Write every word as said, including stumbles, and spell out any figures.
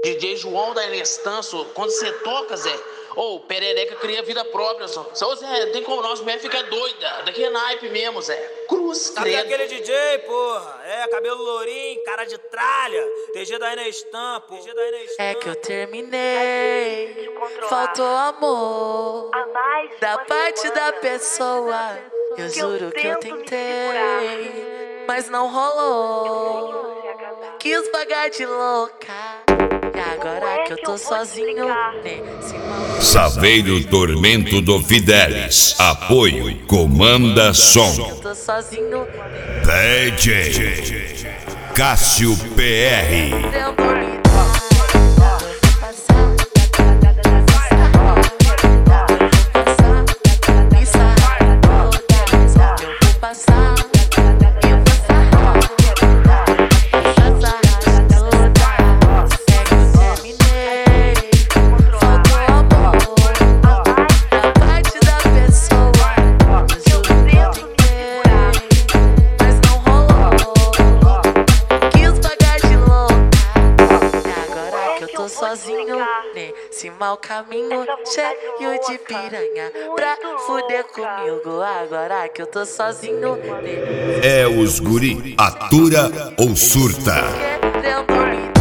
D J João da Inestanço, quando você toca, Zé, ô, oh, perereca cria vida própria, só. Só, Zé, não tem como não, as mulheres ficam doidas. Daqui é naipe mesmo, Zé. Cruz, Sabe credo. aquele D J, porra? É, cabelo lourinho, cara de tralha. T G da Inestampo. T G da Inestampo. É que eu terminei, faltou amor da parte da pessoa. Eu juro que eu tentei, mas não rolou. Quis pagar de louca, e agora que eu tô sozinho nesse mal. Saveiro Tormento do Fidelis. Apoio Comanda Som. Eu tô sozinho. D J Cássio P R. Sozinho nesse mau caminho, cheio de piranha pra fuder comigo. Agora que eu tô sozinho, é os guri, atura ou surta. querendo me